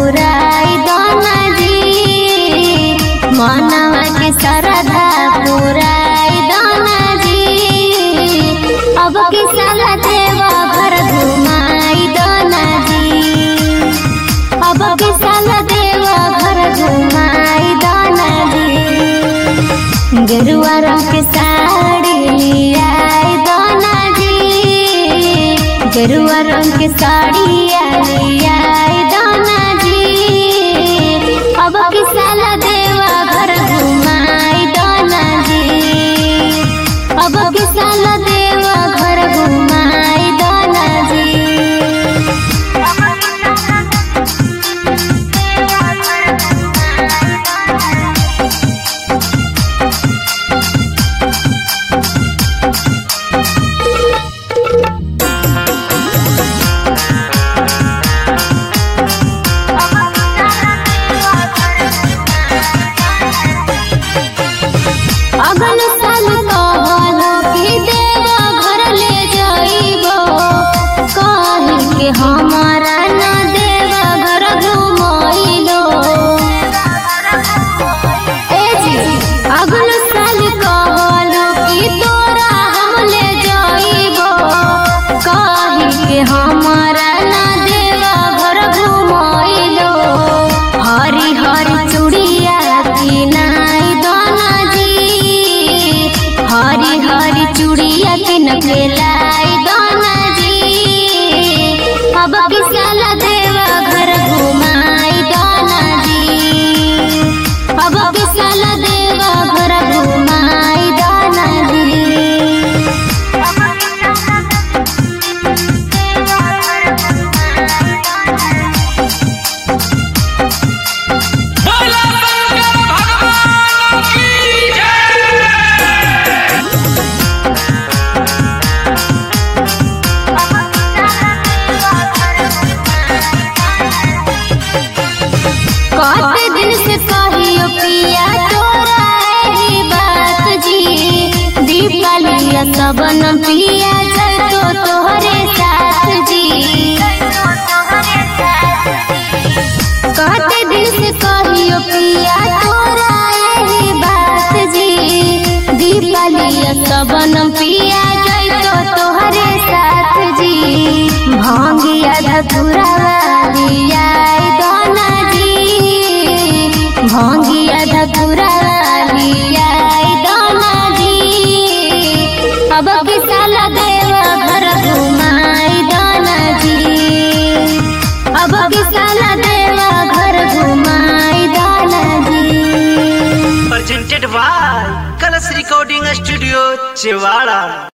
पुराई दोना जी, मनवा के श्रद्धा पुराई दोना जी। अब की साल देवा घर घुमाई दोना जी, अब की साल देवा घर घुमाई दोना जी। गेरुआ रंग के साड़ी लियाई दोना जी, गेरुआ रंग के साड़ी लियाई दोना जी। अब की साल देवा घर घुमाई दोना जी, अब की साल देवा घर घुमाई दोना जी। अगल साल कहलो कि देवा घर ले जाइबो, कहि के हमारा न देवा घर घुमाइलो। ए जी अगल साल कहलो कि तोरा हम ले जाइबो, कहि के हमारा न देवा घर घुमाइलो। हरी हरी चूड़िया किनाई दोना जी, हरी हरी चूड़िया किन के लाई दोना जी। अब की साल देवा घर घुमाई दोना जी, अब की साल देवा घर घुमाई दोना जी। कते दिन से कहियो पिया तोरा एही बात जी, दीपावली सबन पिया जतो तोहरे साथ जी। कते दिन से कहियो पिया तोरा एही बात जी, दीपावली सबन पिया जतो तोहरे साथ जी। भांगिया धतुरा लियाई दोना जी, भांगिया धतुरा लियाई दोना जी। अब की साल देवा घर घुमाई दोना जी, अब की साल देवा घर घुमाई दोना जी। presented by Colors Recording Studio, Chewala।